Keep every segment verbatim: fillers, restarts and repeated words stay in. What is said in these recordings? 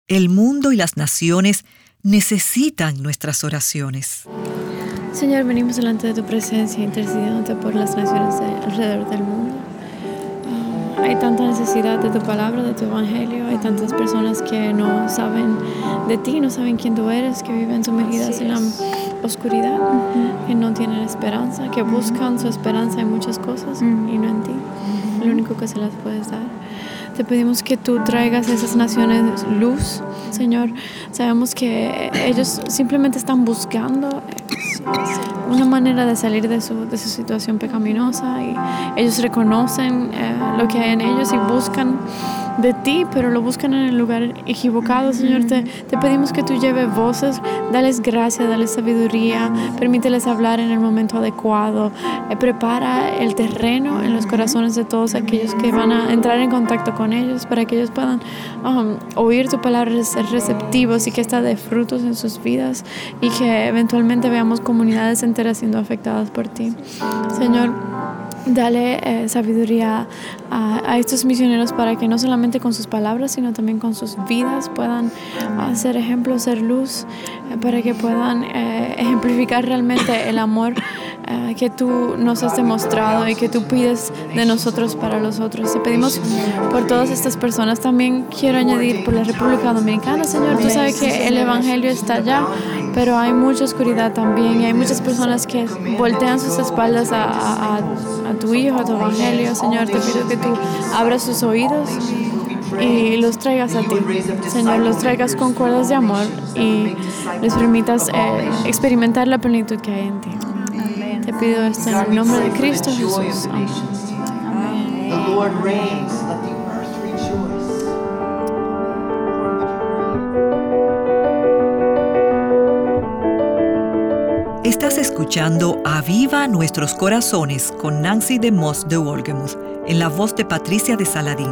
El mundo y las naciones necesitan nuestras oraciones. Señor, venimos delante de tu presencia, intercediéndote por las naciones de alrededor del mundo. Uh, hay tanta necesidad de tu palabra, de tu evangelio. Hay tantas personas que no saben de ti, no saben quién tú eres, que viven sumergidas en la oscuridad, uh-huh. que no tienen esperanza, que buscan su esperanza en muchas cosas uh-huh. y no en ti. Uh-huh. Lo único que se las puedes dar. Te pedimos que tú traigas a esas naciones luz, Señor. Sabemos que ellos simplemente están buscando una manera de salir de su, de su situación pecaminosa, y ellos reconocen eh, lo que hay en ellos y buscan de ti, pero lo buscan en el lugar equivocado. Señor, te, te pedimos que tú lleves voces, dales gracia, dales sabiduría, permíteles hablar en el momento adecuado, eh, prepara el terreno en los corazones de todos aquellos que van a entrar en contacto con ellos, para que ellos puedan um, oír tu palabra, ser receptivos y que esta dé frutos en sus vidas, y que eventualmente veamos comunidades enteras siendo afectadas por ti. Señor, dale eh, sabiduría a, a estos misioneros, para que no solamente con sus palabras, sino también con sus vidas puedan uh, ser ejemplos, ser luz, eh, para que puedan eh, ejemplificar realmente el amor eh, que tú nos has demostrado y que tú pides de nosotros para los otros. Te pedimos por todas estas personas. También quiero añadir por la República Dominicana, Señor. Tú sabes que el evangelio está allá, pero hay mucha oscuridad también, y hay muchas personas que voltean sus espaldas a, a, a tu Hijo, a tu evangelio. Señor, te pido que tú abras sus oídos y los traigas a ti. Señor, los traigas con cuerdas de amor y les permitas eh, experimentar la plenitud que hay en ti. Amén. Te pido esto en el nombre de Cristo Jesús. Amén. Amén. The Lord reigns, let the earth rejoice. Estás escuchando Aviva Nuestros Corazones con Nancy DeMoss de Wolgemuth, en la voz de Patricia de Saladín.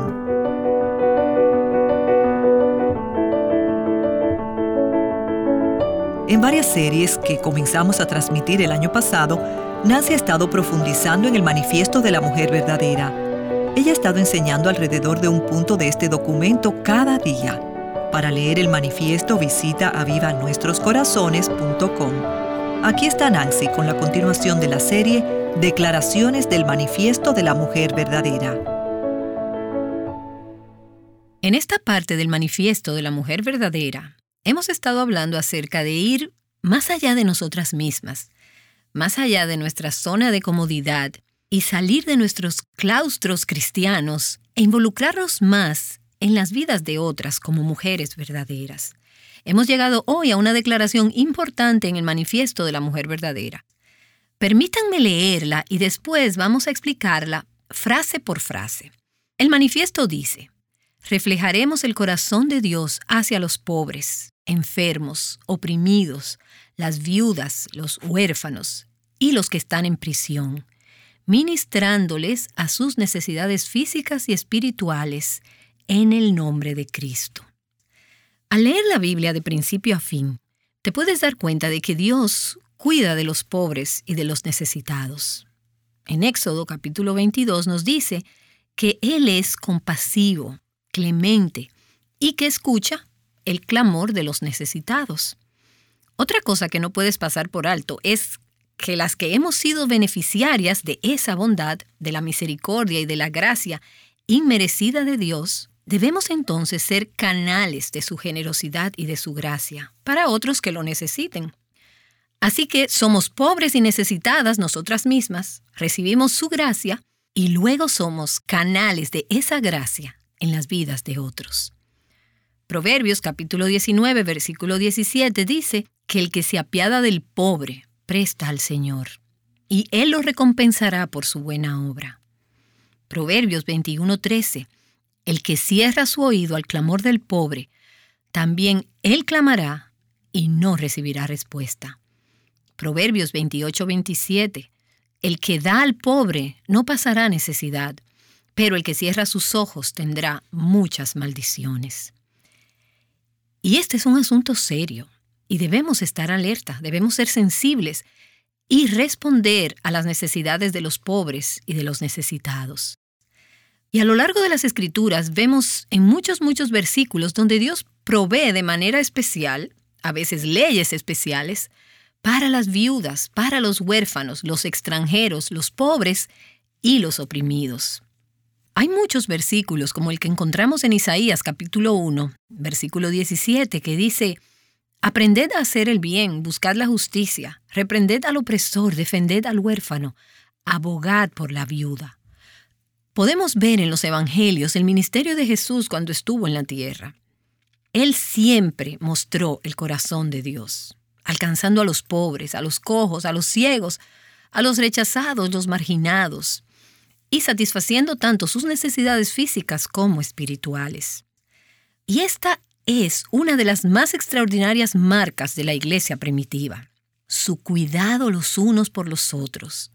En varias series que comenzamos a transmitir el año pasado, Nancy ha estado profundizando en el manifiesto de la mujer verdadera. Ella ha estado enseñando alrededor de un punto de este documento cada día. Para leer el manifiesto, visita aviva nuestros corazones punto com. Aquí está Nancy con la continuación de la serie Declaraciones del Manifiesto de la Mujer Verdadera. En esta parte del Manifiesto de la Mujer Verdadera, hemos estado hablando acerca de ir más allá de nosotras mismas, más allá de nuestra zona de comodidad, y salir de nuestros claustros cristianos e involucrarnos más en las vidas de otras como mujeres verdaderas. Hemos llegado hoy a una declaración importante en el Manifiesto de la Mujer Verdadera. Permítanme leerla y después vamos a explicarla frase por frase. El manifiesto dice: reflejaremos el corazón de Dios hacia los pobres, enfermos, oprimidos, las viudas, los huérfanos y los que están en prisión, ministrándoles a sus necesidades físicas y espirituales en el nombre de Cristo. Al leer la Biblia de principio a fin, te puedes dar cuenta de que Dios cuida de los pobres y de los necesitados. En Éxodo capítulo veintidós nos dice que Él es compasivo, clemente y que escucha el clamor de los necesitados. Otra cosa que no puedes pasar por alto es que las que hemos sido beneficiarias de esa bondad, de la misericordia y de la gracia inmerecida de Dios, debemos entonces ser canales de su generosidad y de su gracia para otros que lo necesiten. Así que somos pobres y necesitadas nosotras mismas, recibimos su gracia y luego somos canales de esa gracia en las vidas de otros. Proverbios capítulo diecinueve, versículo diecisiete dice que el que se apiada del pobre presta al Señor, y Él lo recompensará por su buena obra. Proverbios veintiuno, trece. El que cierra su oído al clamor del pobre, también él clamará y no recibirá respuesta. Proverbios veintiocho, veintisiete. El que da al pobre no pasará necesidad, pero el que cierra sus ojos tendrá muchas maldiciones. Y este es un asunto serio, y debemos estar alerta, debemos ser sensibles y responder a las necesidades de los pobres y de los necesitados. Y a lo largo de las Escrituras vemos en muchos, muchos versículos donde Dios provee de manera especial, a veces leyes especiales, para las viudas, para los huérfanos, los extranjeros, los pobres y los oprimidos. Hay muchos versículos, como el que encontramos en Isaías capítulo uno, versículo diecisiete, que dice: «Aprended a hacer el bien, buscad la justicia, reprended al opresor, defended al huérfano, abogad por la viuda». Podemos ver en los evangelios el ministerio de Jesús cuando estuvo en la tierra. Él siempre mostró el corazón de Dios, alcanzando a los pobres, a los cojos, a los ciegos, a los rechazados, los marginados, y satisfaciendo tanto sus necesidades físicas como espirituales. Y esta es una de las más extraordinarias marcas de la iglesia primitiva: su cuidado los unos por los otros.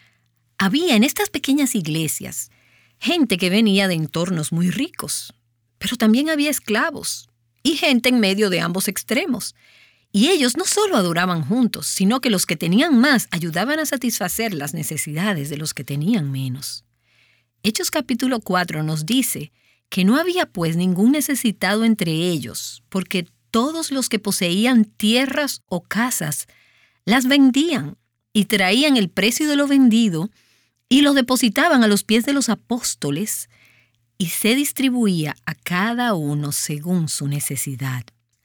Había en estas pequeñas iglesias gente que venía de entornos muy ricos, pero también había esclavos y gente en medio de ambos extremos. Y ellos no solo adoraban juntos, sino que los que tenían más ayudaban a satisfacer las necesidades de los que tenían menos. Hechos capítulo cuatro nos dice que no había pues ningún necesitado entre ellos, porque todos los que poseían tierras o casas las vendían y traían el precio de lo vendido y lo depositaban a los pies de los apóstoles, y se distribuía a cada uno según su necesidad.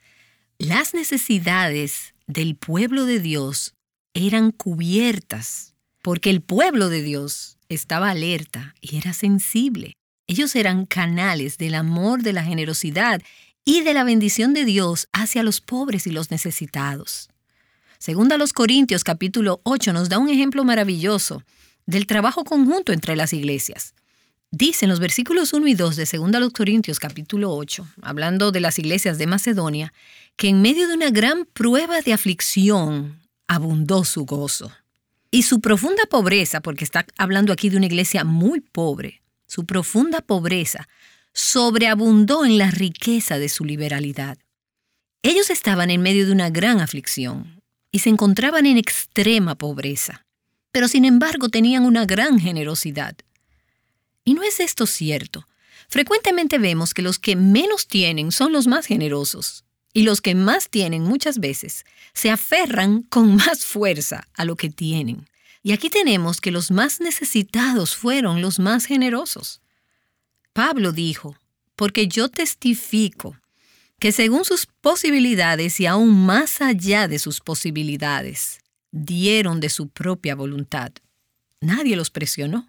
Las necesidades del pueblo de Dios eran cubiertas, porque el pueblo de Dios estaba alerta y era sensible. Ellos eran canales del amor, de la generosidad y de la bendición de Dios hacia los pobres y los necesitados. Segunda a los Corintios capítulo ocho nos da un ejemplo maravilloso del trabajo conjunto entre las iglesias. Dice en los versículos uno y dos de Segunda a los Corintios capítulo ocho, hablando de las iglesias de Macedonia, que en medio de una gran prueba de aflicción abundó su gozo. Y su profunda pobreza, porque está hablando aquí de una iglesia muy pobre, su profunda pobreza sobreabundó en la riqueza de su liberalidad. Ellos estaban en medio de una gran aflicción y se encontraban en extrema pobreza, pero sin embargo tenían una gran generosidad. ¿Y no es esto cierto? Frecuentemente vemos que los que menos tienen son los más generosos, y los que más tienen muchas veces se aferran con más fuerza a lo que tienen. Y aquí tenemos que los más necesitados fueron los más generosos. Pablo dijo: «Porque yo testifico que según sus posibilidades y aún más allá de sus posibilidades, dieron de su propia voluntad». Nadie los presionó.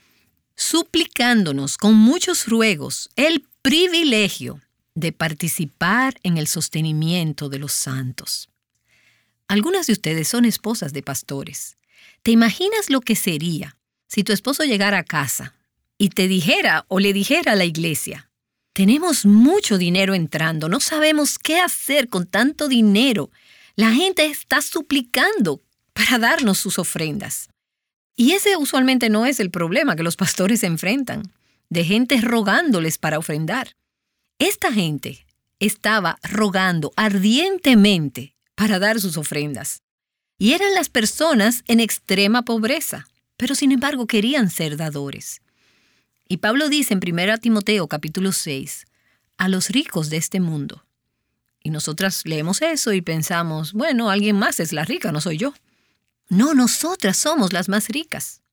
Suplicándonos con muchos ruegos el privilegio de participar en el sostenimiento de los santos. Algunas de ustedes son esposas de pastores. ¿Te imaginas lo que sería si tu esposo llegara a casa y te dijera o le dijera a la iglesia: «Tenemos mucho dinero entrando, no sabemos qué hacer con tanto dinero. La gente está suplicando para darnos sus ofrendas»? Y ese usualmente no es el problema que los pastores se enfrentan, de gente rogándoles para ofrendar. Esta gente estaba rogando ardientemente para dar sus ofrendas. Y eran las personas en extrema pobreza, pero sin embargo querían ser dadores. Y Pablo dice en primera Timoteo capítulo seis, a los ricos de este mundo. Y nosotras leemos eso y pensamos, bueno, alguien más es la rica, no soy yo. No, nosotras somos las más ricas.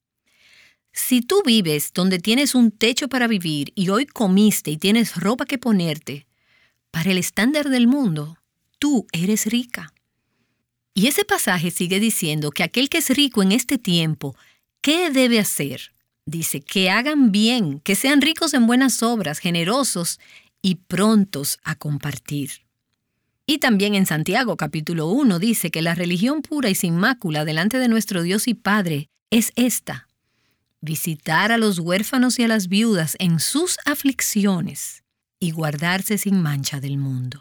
Si tú vives donde tienes un techo para vivir y hoy comiste y tienes ropa que ponerte, para el estándar del mundo, tú eres rica. Y ese pasaje sigue diciendo que aquel que es rico en este tiempo, ¿qué debe hacer? Dice, que hagan bien, que sean ricos en buenas obras, generosos y prontos a compartir. Y también en Santiago capítulo uno dice que la religión pura y sin mácula delante de nuestro Dios y Padre es esta: visitar a los huérfanos y a las viudas en sus aflicciones y guardarse sin mancha del mundo.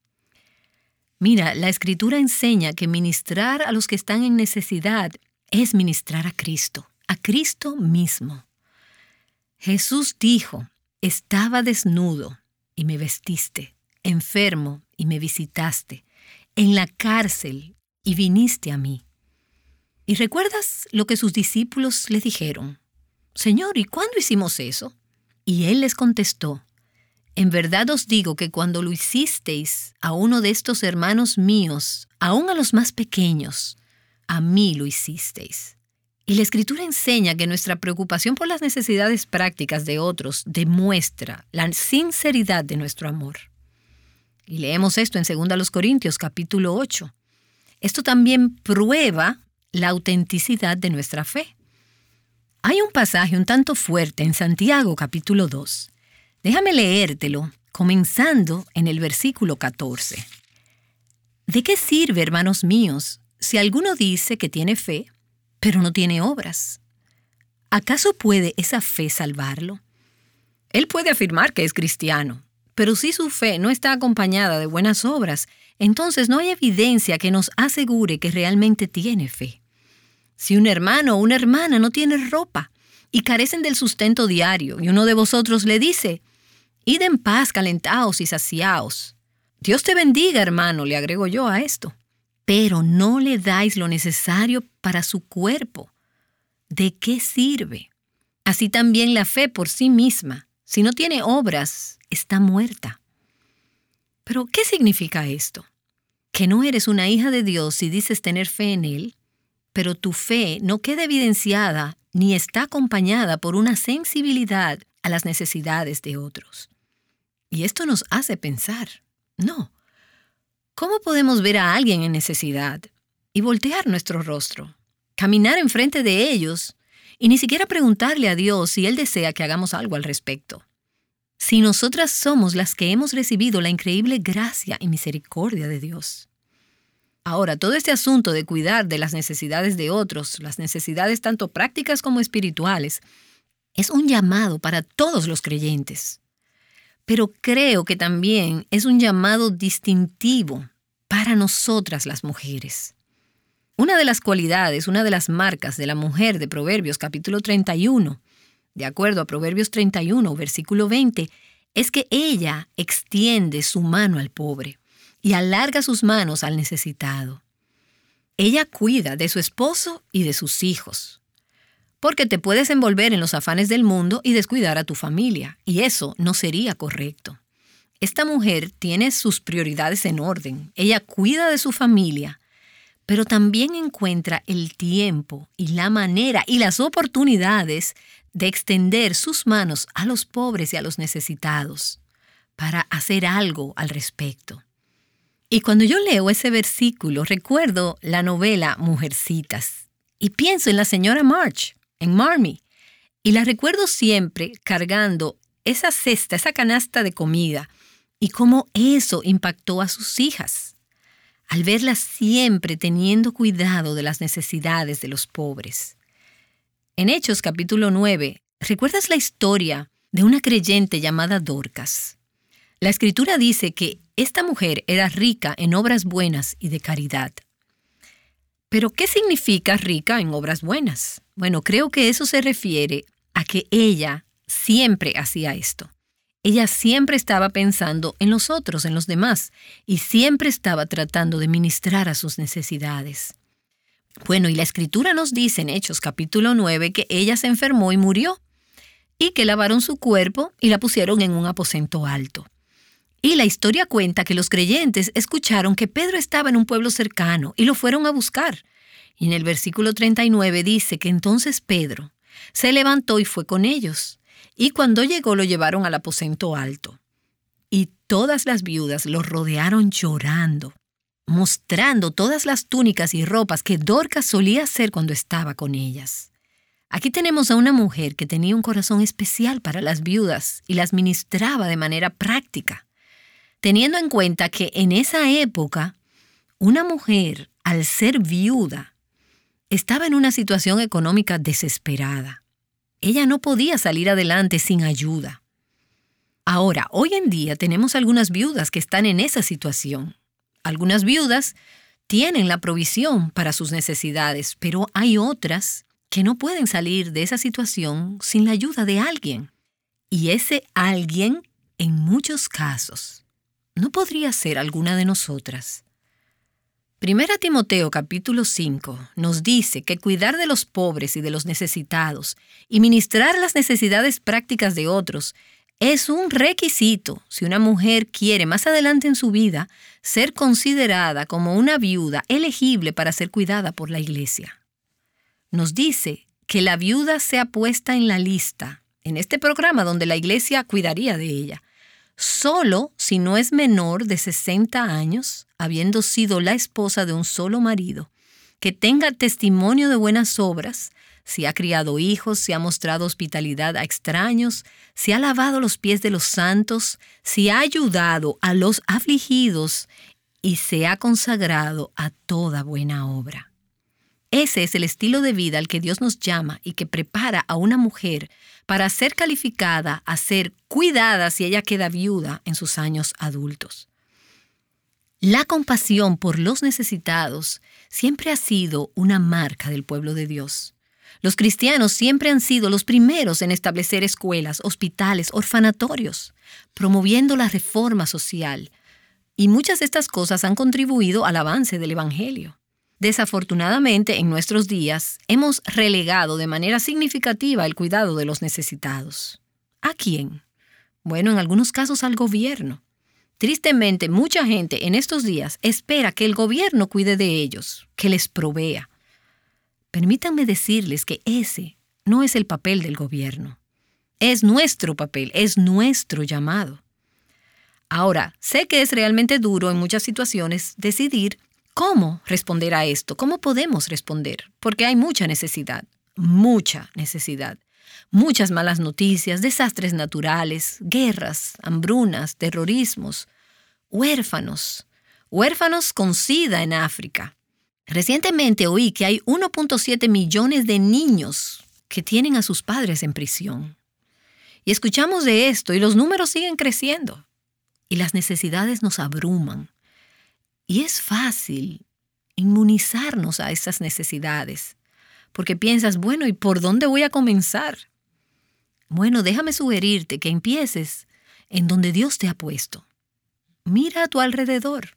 Mira, la Escritura enseña que ministrar a los que están en necesidad es ministrar a Cristo, a Cristo mismo. Jesús dijo: estaba desnudo y me vestiste, enfermo y me visitaste, en la cárcel y viniste a mí. ¿Y recuerdas lo que sus discípulos le dijeron? Señor, ¿y cuándo hicimos eso? Y él les contestó: En verdad os digo que cuando lo hicisteis a uno de estos hermanos míos, aun a los más pequeños, a mí lo hicisteis. Y la Escritura enseña que nuestra preocupación por las necesidades prácticas de otros demuestra la sinceridad de nuestro amor. Y leemos esto en dos Corintios capítulo ocho. Esto también prueba la autenticidad de nuestra fe. Hay un pasaje un tanto fuerte en Santiago capítulo dos. Déjame leértelo, comenzando en el versículo catorce. ¿De qué sirve, hermanos míos, si alguno dice que tiene fe, pero no tiene obras? ¿Acaso puede esa fe salvarlo? Él puede afirmar que es cristiano, pero si su fe no está acompañada de buenas obras, entonces no hay evidencia que nos asegure que realmente tiene fe. Si un hermano o una hermana no tiene ropa y carecen del sustento diario, y uno de vosotros le dice, id en paz, calentaos y saciaos. Dios te bendiga, hermano, le agrego yo a esto. Pero no le dais lo necesario para su cuerpo. ¿De qué sirve? Así también la fe por sí misma, si no tiene obras, está muerta. ¿Pero qué significa esto? Que no eres una hija de Dios si dices tener fe en Él, pero tu fe no queda evidenciada ni está acompañada por una sensibilidad a las necesidades de otros. Y esto nos hace pensar, no, ¿cómo podemos ver a alguien en necesidad y voltear nuestro rostro, caminar enfrente de ellos y ni siquiera preguntarle a Dios si Él desea que hagamos algo al respecto? Si nosotras somos las que hemos recibido la increíble gracia y misericordia de Dios. Ahora, todo este asunto de cuidar de las necesidades de otros, las necesidades tanto prácticas como espirituales, es un llamado para todos los creyentes. Pero creo que también es un llamado distintivo para nosotras las mujeres. Una de las cualidades, una de las marcas de la mujer de Proverbios capítulo treinta y uno, de acuerdo a Proverbios treinta y uno, versículo veinte, es que ella extiende su mano al pobre y alarga sus manos al necesitado. Ella cuida de su esposo y de sus hijos. Porque te puedes envolver en los afanes del mundo y descuidar a tu familia, y eso no sería correcto. Esta mujer tiene sus prioridades en orden. Ella cuida de su familia, pero también encuentra el tiempo y la manera y las oportunidades de extender sus manos a los pobres y a los necesitados para hacer algo al respecto. Y cuando yo leo ese versículo, recuerdo la novela Mujercitas y pienso en la señora March, en Marmee, y la recuerdo siempre cargando esa cesta, esa canasta de comida, y cómo eso impactó a sus hijas, al verlas siempre teniendo cuidado de las necesidades de los pobres. En Hechos capítulo nueve, ¿recuerdas la historia de una creyente llamada Dorcas? La Escritura dice que esta mujer era rica en obras buenas y de caridad. ¿Pero qué significa rica en obras buenas? Bueno, creo que eso se refiere a que ella siempre hacía esto. Ella siempre estaba pensando en los otros, en los demás, y siempre estaba tratando de ministrar a sus necesidades. Bueno, y la Escritura nos dice en Hechos capítulo nueve que ella se enfermó y murió, y que lavaron su cuerpo y la pusieron en un aposento alto. Y la historia cuenta que los creyentes escucharon que Pedro estaba en un pueblo cercano y lo fueron a buscar. Y en el versículo treinta y nueve dice que entonces Pedro se levantó y fue con ellos. Y cuando llegó lo llevaron al aposento alto. Y todas las viudas lo rodearon llorando, mostrando todas las túnicas y ropas que Dorcas solía hacer cuando estaba con ellas. Aquí tenemos a una mujer que tenía un corazón especial para las viudas y las ministraba de manera práctica. Teniendo en cuenta que en esa época, una mujer, al ser viuda, estaba en una situación económica desesperada. Ella no podía salir adelante sin ayuda. Ahora, hoy en día tenemos algunas viudas que están en esa situación. Algunas viudas tienen la provisión para sus necesidades, pero hay otras que no pueden salir de esa situación sin la ayuda de alguien. Y ese alguien, en muchos casos, no podría ser alguna de nosotras. Primera Timoteo capítulo cinco nos dice que cuidar de los pobres y de los necesitados y ministrar las necesidades prácticas de otros Es un requisito si una mujer quiere más adelante en su vida ser considerada como una viuda elegible para ser cuidada por la iglesia. Nos dice que la viuda sea puesta en la lista, en este programa donde la iglesia cuidaría de ella, solo si no es menor de sesenta años, habiendo sido la esposa de un solo marido, que tenga testimonio de buenas obras, si ha criado hijos, si ha mostrado hospitalidad a extraños, si ha lavado los pies de los santos, si ha ayudado a los afligidos y se ha consagrado a toda buena obra. Ese es el estilo de vida al que Dios nos llama y que prepara a una mujer para ser calificada a ser cuidada si ella queda viuda en sus años adultos. La compasión por los necesitados siempre ha sido una marca del pueblo de Dios. Los cristianos siempre han sido los primeros en establecer escuelas, hospitales, orfanatorios, promoviendo la reforma social. Y muchas de estas cosas han contribuido al avance del Evangelio. Desafortunadamente, en nuestros días, hemos relegado de manera significativa el cuidado de los necesitados. ¿A quién? Bueno, en algunos casos al gobierno. Tristemente, mucha gente en estos días espera que el gobierno cuide de ellos, que les provea. Permítanme decirles que ese no es el papel del gobierno. Es nuestro papel, es nuestro llamado. Ahora, sé que es realmente duro en muchas situaciones decidir cómo responder a esto, cómo podemos responder, porque hay mucha necesidad, mucha necesidad. Muchas malas noticias, desastres naturales, guerras, hambrunas, terrorismos, huérfanos, huérfanos con SIDA en África. Recientemente oí que hay uno punto siete millones de niños que tienen a sus padres en prisión. Y escuchamos de esto y los números siguen creciendo. Y las necesidades nos abruman. Y es fácil inmunizarnos a esas necesidades. Porque piensas, bueno, ¿y por dónde voy a comenzar? Bueno, déjame sugerirte que empieces en donde Dios te ha puesto. Mira a tu alrededor.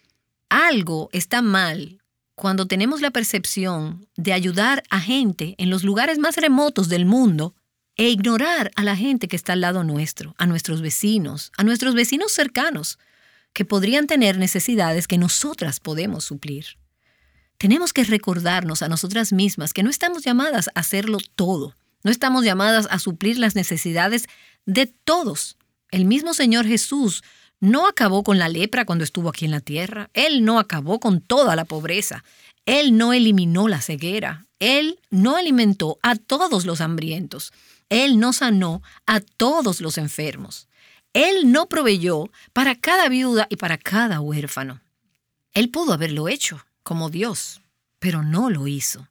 Algo está mal cuando tenemos la percepción de ayudar a gente en los lugares más remotos del mundo e ignorar a la gente que está al lado nuestro, a nuestros vecinos, a nuestros vecinos cercanos, que podrían tener necesidades que nosotras podemos suplir. Tenemos que recordarnos a nosotras mismas que no estamos llamadas a hacerlo todo. No estamos llamadas a suplir las necesidades de todos. El mismo Señor Jesús no acabó con la lepra cuando estuvo aquí en la tierra. Él no acabó con toda la pobreza. Él no eliminó la ceguera. Él no alimentó a todos los hambrientos. Él no sanó a todos los enfermos. Él no proveyó para cada viuda y para cada huérfano. Él pudo haberlo hecho como Dios, pero no lo hizo.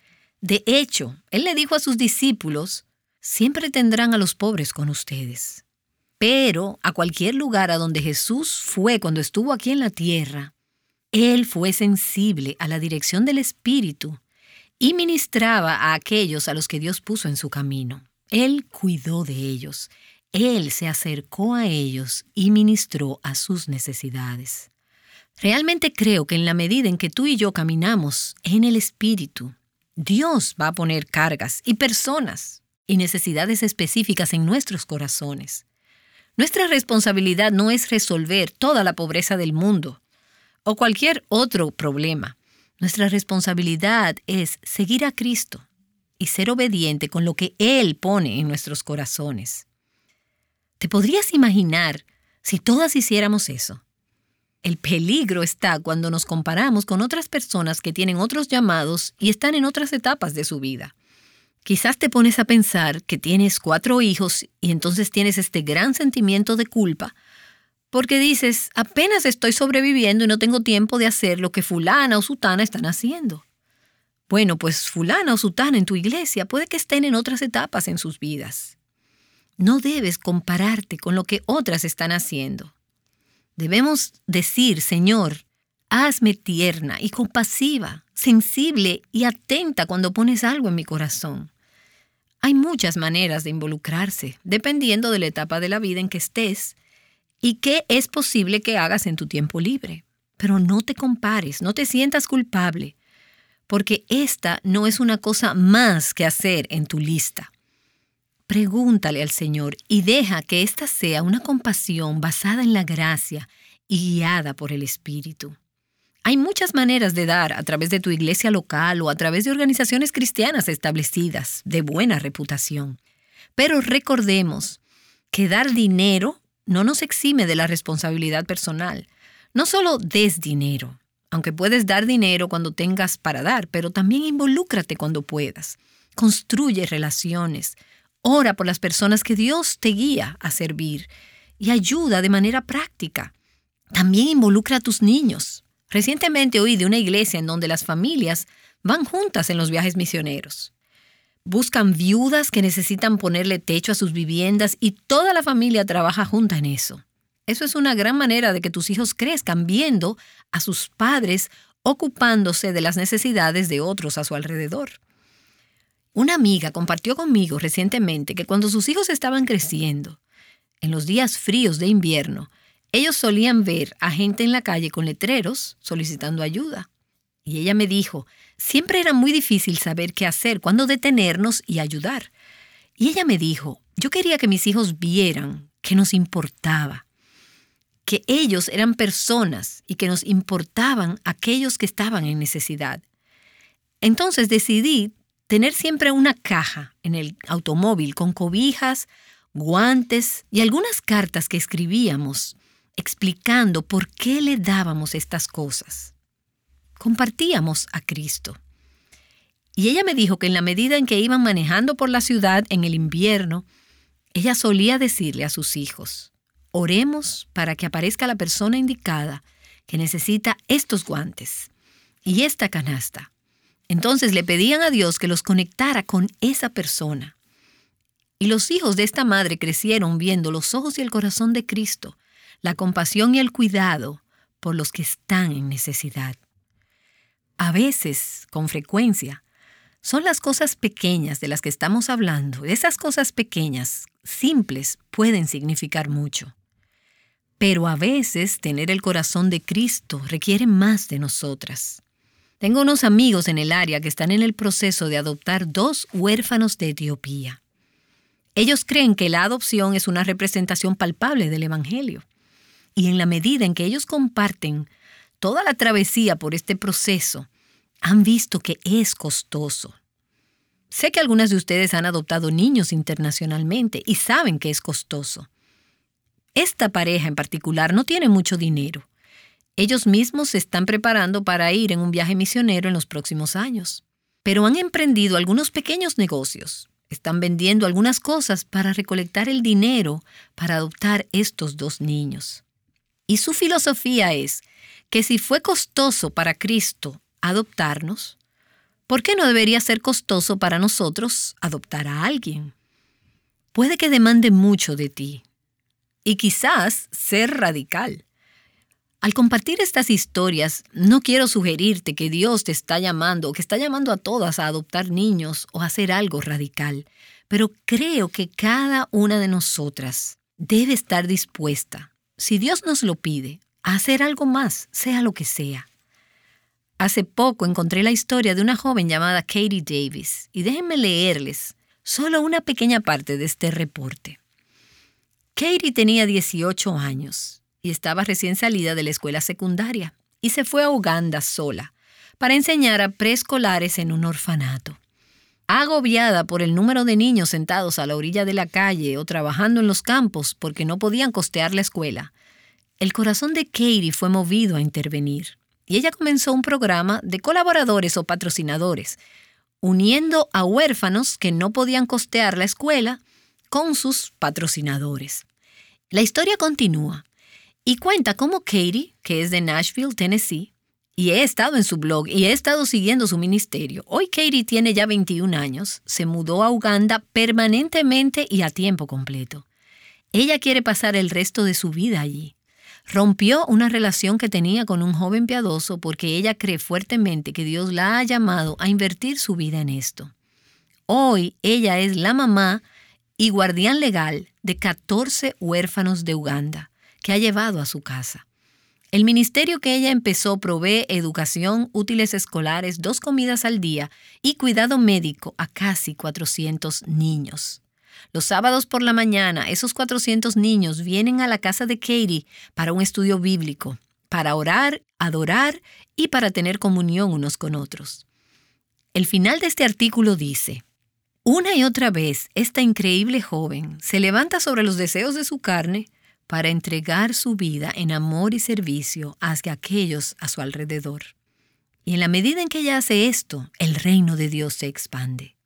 De hecho, Él le dijo a sus discípulos, siempre tendrán a los pobres con ustedes. Pero a cualquier lugar a donde Jesús fue cuando estuvo aquí en la tierra, Él fue sensible a la dirección del Espíritu y ministraba a aquellos a los que Dios puso en su camino. Él cuidó de ellos. Él se acercó a ellos y ministró a sus necesidades. Realmente creo que en la medida en que tú y yo caminamos en el Espíritu, Dios va a poner cargas y personas y necesidades específicas en nuestros corazones. Nuestra responsabilidad no es resolver toda la pobreza del mundo o cualquier otro problema. Nuestra responsabilidad es seguir a Cristo y ser obediente con lo que Él pone en nuestros corazones. ¿Te podrías imaginar si todas hiciéramos eso? El peligro está cuando nos comparamos con otras personas que tienen otros llamados y están en otras etapas de su vida. Quizás te pones a pensar que tienes cuatro hijos y entonces tienes este gran sentimiento de culpa porque dices, apenas estoy sobreviviendo y no tengo tiempo de hacer lo que fulana o sutana están haciendo. Bueno, pues fulana o sutana en tu iglesia puede que estén en otras etapas en sus vidas. No debes compararte con lo que otras están haciendo. Debemos decir, Señor, hazme tierna y compasiva, sensible y atenta cuando pones algo en mi corazón. Hay muchas maneras de involucrarse, dependiendo de la etapa de la vida en que estés y qué es posible que hagas en tu tiempo libre. Pero no te compares, no te sientas culpable, porque esta no es una cosa más que hacer en tu lista. Pregúntale al Señor y deja que esta sea una compasión basada en la gracia y guiada por el Espíritu. Hay muchas maneras de dar a través de tu iglesia local o a través de organizaciones cristianas establecidas de buena reputación. Pero recordemos que dar dinero no nos exime de la responsabilidad personal. No solo des dinero, aunque puedes dar dinero cuando tengas para dar, pero también involúcrate cuando puedas. Construye relaciones. Ora por las personas que Dios te guía a servir y ayuda de manera práctica. También involucra a tus niños. Recientemente oí de una iglesia en donde las familias van juntas en los viajes misioneros. Buscan viudas que necesitan ponerle techo a sus viviendas y toda la familia trabaja junta en eso. Eso es una gran manera de que tus hijos crezcan viendo a sus padres ocupándose de las necesidades de otros a su alrededor. Una amiga compartió conmigo recientemente que cuando sus hijos estaban creciendo, en los días fríos de invierno, ellos solían ver a gente en la calle con letreros solicitando ayuda. Y ella me dijo, siempre era muy difícil saber qué hacer, cuándo detenernos y ayudar. Y ella me dijo, yo quería que mis hijos vieran que nos importaba, que ellos eran personas y que nos importaban aquellos que estaban en necesidad. Entonces decidí tener siempre una caja en el automóvil con cobijas, guantes y algunas cartas que escribíamos explicando por qué le dábamos estas cosas. Compartíamos a Cristo. Y ella me dijo que en la medida en que iban manejando por la ciudad en el invierno, ella solía decirle a sus hijos, oremos para que aparezca la persona indicada que necesita estos guantes y esta canasta. Entonces le pedían a Dios que los conectara con esa persona. Y los hijos de esta madre crecieron viendo los ojos y el corazón de Cristo, la compasión y el cuidado por los que están en necesidad. A veces, con frecuencia, son las cosas pequeñas de las que estamos hablando. Esas cosas pequeñas, simples, pueden significar mucho. Pero a veces tener el corazón de Cristo requiere más de nosotras. Tengo unos amigos en el área que están en el proceso de adoptar dos huérfanos de Etiopía. Ellos creen que la adopción es una representación palpable del Evangelio. Y en la medida en que ellos comparten toda la travesía por este proceso, han visto que es costoso. Sé que algunas de ustedes han adoptado niños internacionalmente y saben que es costoso. Esta pareja en particular no tiene mucho dinero. Ellos mismos se están preparando para ir en un viaje misionero en los próximos años. Pero han emprendido algunos pequeños negocios. Están vendiendo algunas cosas para recolectar el dinero para adoptar estos dos niños. Y su filosofía es que si fue costoso para Cristo adoptarnos, ¿por qué no debería ser costoso para nosotros adoptar a alguien? Puede que demande mucho de ti y quizás ser radical. Al compartir estas historias, no quiero sugerirte que Dios te está llamando o que está llamando a todas a adoptar niños o a hacer algo radical, pero creo que cada una de nosotras debe estar dispuesta, si Dios nos lo pide, a hacer algo más, sea lo que sea. Hace poco encontré la historia de una joven llamada Katie Davis y déjenme leerles solo una pequeña parte de este reporte. Katie tenía dieciocho años y estaba recién salida de la escuela secundaria y se fue a Uganda sola para enseñar a preescolares en un orfanato. Agobiada por el número de niños sentados a la orilla de la calle o trabajando en los campos porque no podían costear la escuela, el corazón de Katie fue movido a intervenir y ella comenzó un programa de colaboradores o patrocinadores, uniendo a huérfanos que no podían costear la escuela con sus patrocinadores. La historia continúa y cuenta cómo Katie, que es de Nashville, Tennessee, y he estado en su blog y he estado siguiendo su ministerio. Hoy Katie tiene ya veintiún años, se mudó a Uganda permanentemente y a tiempo completo. Ella quiere pasar el resto de su vida allí. Rompió una relación que tenía con un joven piadoso porque ella cree fuertemente que Dios la ha llamado a invertir su vida en esto. Hoy ella es la mamá y guardián legal de catorce huérfanos de Uganda que ha llevado a su casa. El ministerio que ella empezó provee educación, útiles escolares, dos comidas al día y cuidado médico a casi cuatrocientos niños. Los sábados por la mañana, esos cuatrocientos niños vienen a la casa de Katie para un estudio bíblico, para orar, adorar y para tener comunión unos con otros. El final de este artículo dice: una y otra vez, esta increíble joven se levanta sobre los deseos de su carne para entregar su vida en amor y servicio hacia aquellos a su alrededor. Y en la medida en que ella hace esto, el reino de Dios se expande.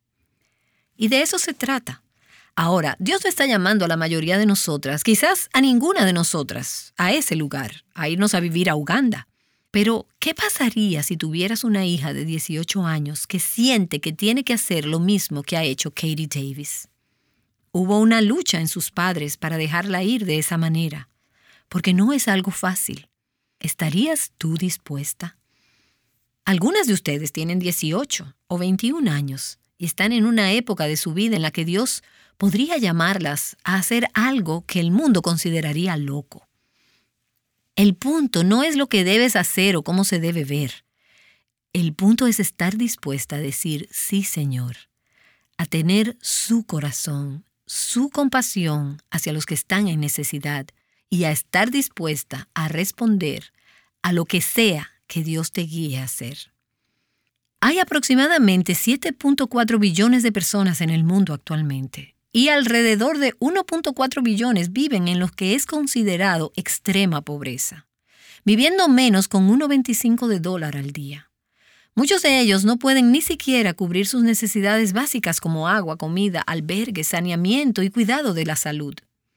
Y de eso se trata. Ahora, Dios no está llamando a la mayoría de nosotras, quizás a ninguna de nosotras, a ese lugar, a irnos a vivir a Uganda. Pero, ¿qué pasaría si tuvieras una hija de dieciocho años que siente que tiene que hacer lo mismo que ha hecho Katie Davis? Hubo una lucha en sus padres para dejarla ir de esa manera, porque no es algo fácil. ¿Estarías tú dispuesta? Algunas de ustedes tienen dieciocho o veintiún años y están en una época de su vida en la que Dios podría llamarlas a hacer algo que el mundo consideraría loco. El punto no es lo que debes hacer o cómo se debe ver. El punto es estar dispuesta a decir sí, Señor, a tener su corazón, su compasión hacia los que están en necesidad y a estar dispuesta a responder a lo que sea que Dios te guíe a hacer. Hay aproximadamente siete punto cuatro billones de personas en el mundo actualmente y alrededor de uno punto cuatro billones viven en lo que es considerado extrema pobreza, viviendo menos con uno punto veinticinco de dólar al día. Muchos de ellos no pueden ni siquiera cubrir sus necesidades básicas como agua, comida, albergue, saneamiento y cuidado de la salud.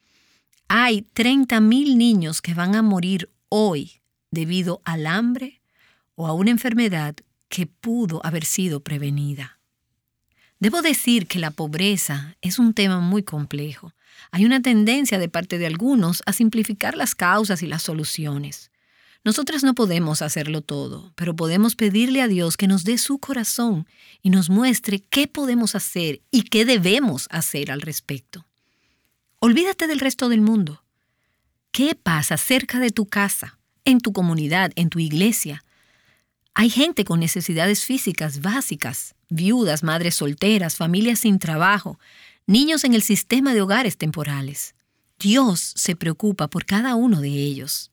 Hay treinta mil niños que van a morir hoy debido al hambre o a una enfermedad que pudo haber sido prevenida. Debo decir que la pobreza es un tema muy complejo. Hay una tendencia de parte de algunos a simplificar las causas y las soluciones. Nosotras no podemos hacerlo todo, pero podemos pedirle a Dios que nos dé su corazón y nos muestre qué podemos hacer y qué debemos hacer al respecto. Olvídate del resto del mundo. ¿Qué pasa cerca de tu casa, en tu comunidad, en tu iglesia? Hay gente con necesidades físicas básicas, viudas, madres solteras, familias sin trabajo, niños en el sistema de hogares temporales. Dios se preocupa por cada uno de ellos.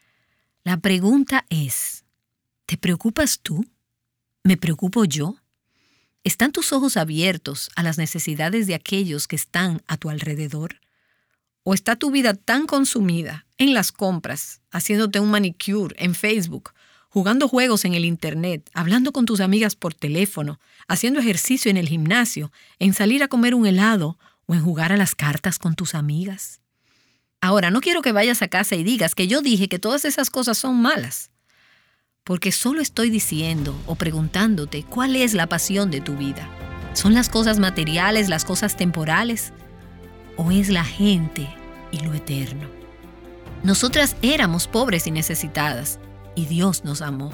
La pregunta es, ¿te preocupas tú? ¿Me preocupo yo? ¿Están tus ojos abiertos a las necesidades de aquellos que están a tu alrededor? ¿O está tu vida tan consumida en las compras, haciéndote un manicure en Facebook, jugando juegos en el Internet, hablando con tus amigas por teléfono, haciendo ejercicio en el gimnasio, en salir a comer un helado o en jugar a las cartas con tus amigas? Ahora, no quiero que vayas a casa y digas que yo dije que todas esas cosas son malas, porque solo estoy diciendo o preguntándote cuál es la pasión de tu vida. ¿Son las cosas materiales, las cosas temporales? ¿O es la gente y lo eterno? Nosotras éramos pobres y necesitadas, y Dios nos amó.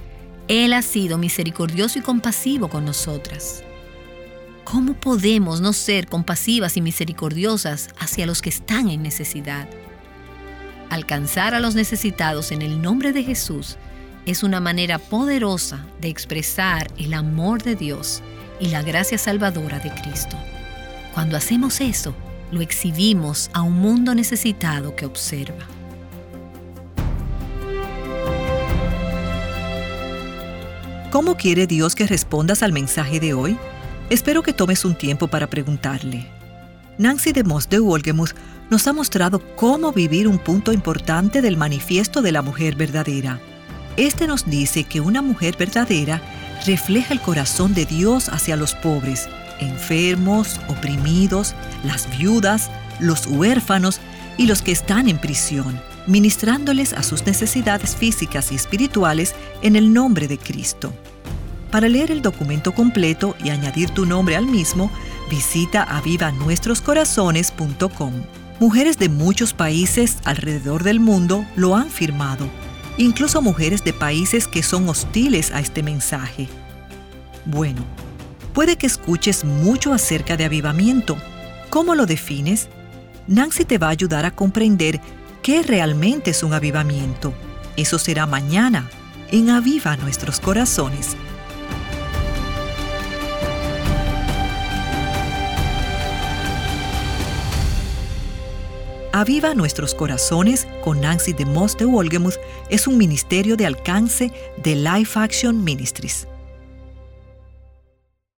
Él ha sido misericordioso y compasivo con nosotras. ¿Cómo podemos no ser compasivas y misericordiosas hacia los que están en necesidad? Alcanzar a los necesitados en el nombre de Jesús es una manera poderosa de expresar el amor de Dios y la gracia salvadora de Cristo. Cuando hacemos eso, lo exhibimos a un mundo necesitado que observa. ¿Cómo quiere Dios que respondas al mensaje de hoy? Espero que tomes un tiempo para preguntarle. Nancy DeMoss de Wolgemuth nos ha mostrado cómo vivir un punto importante del manifiesto de la mujer verdadera. Este nos dice que una mujer verdadera refleja el corazón de Dios hacia los pobres, enfermos, oprimidos, las viudas, los huérfanos y los que están en prisión, ministrándoles a sus necesidades físicas y espirituales en el nombre de Cristo. Para leer el documento completo y añadir tu nombre al mismo, visita aviva nuestros corazones punto com. Mujeres de muchos países alrededor del mundo lo han firmado, incluso mujeres de países que son hostiles a este mensaje. Bueno, puede que escuches mucho acerca de avivamiento. ¿Cómo lo defines? Nancy te va a ayudar a comprender qué realmente es un avivamiento. Eso será mañana en Aviva Nuestros Corazones. Aviva Nuestros Corazones con Nancy DeMoss de Wolgemuth es un ministerio de alcance de Life Action Ministries.